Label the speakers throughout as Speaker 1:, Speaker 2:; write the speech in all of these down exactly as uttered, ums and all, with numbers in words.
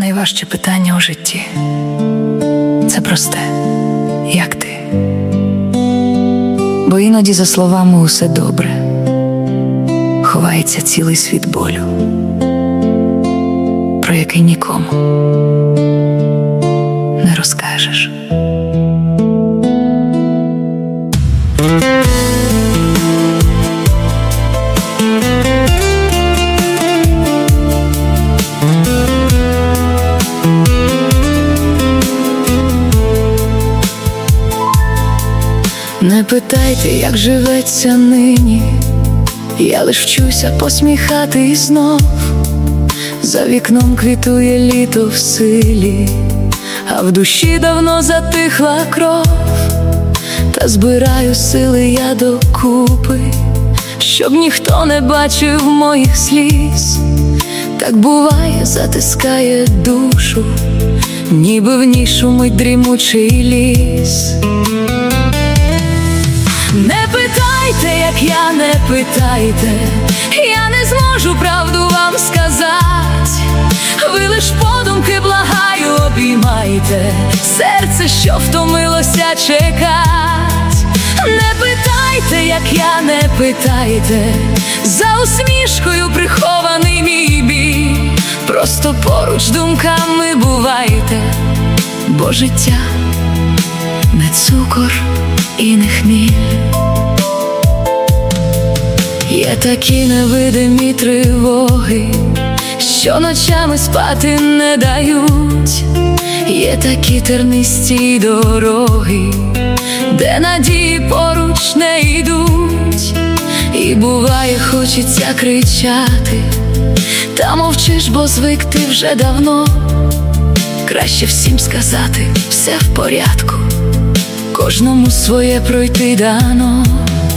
Speaker 1: Найважче питання у житті – це просте: як ти? Бо іноді за словами «усе добре» ховається цілий світ болю, про який нікому не розкажеш. Не питайте, як живеться нині, я лиш вчуся посміхатись знов. За вікном квітує літо в силі, а в душі давно затихла кров. Та збираю сили я докупи, щоб ніхто не бачив моїх сліз. Так буває, затискає душу, ніби в ній шумить дрімучий ліс. Не питайте, як я, не питайте, я не зможу правду вам сказати. Ви лиш подумки, благаю, обіймайте серце, що втомилося чекать. Не питайте, як я, не питайте, за усмішкою прихований мій біль. Просто поруч думками бувайте, бо життя не цукор і не хміль. Є такі невидимі тривоги, що ночами спати не дають. Є такі тернисті дороги, де надії поруч не йдуть. І буває, хочеться кричати, та мовчиш, бо звик ти вже давно. Краще всім сказати: все в порядку, кожному своє пройти дано.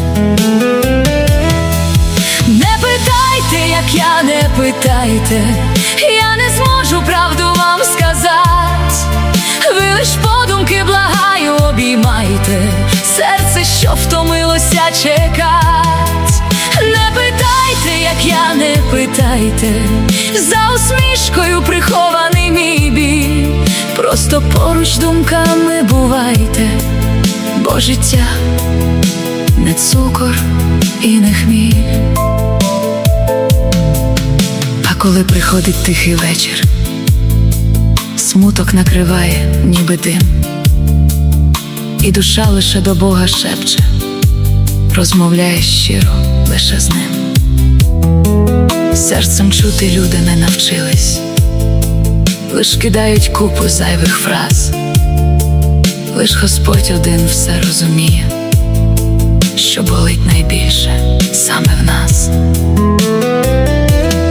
Speaker 1: Не питайте, як я, не питайте, я не зможу правду вам сказати. Ви лиш подумки, благаю, обіймайте серце, що втомилося чекать. Не питайте, як я, не питайте, за усмішкою прихований мій біль. Просто поруч думками бувайте, бо життя не цукор і не хміль. А коли приходить тихий вечір, смуток накриває, ніби дим, і душа лише до Бога шепче, розмовляє щиро лише з ним. Серцем чути люди не навчились, лиш кидають купу зайвих фраз. Лиш Господь один все розуміє, що болить найбільше.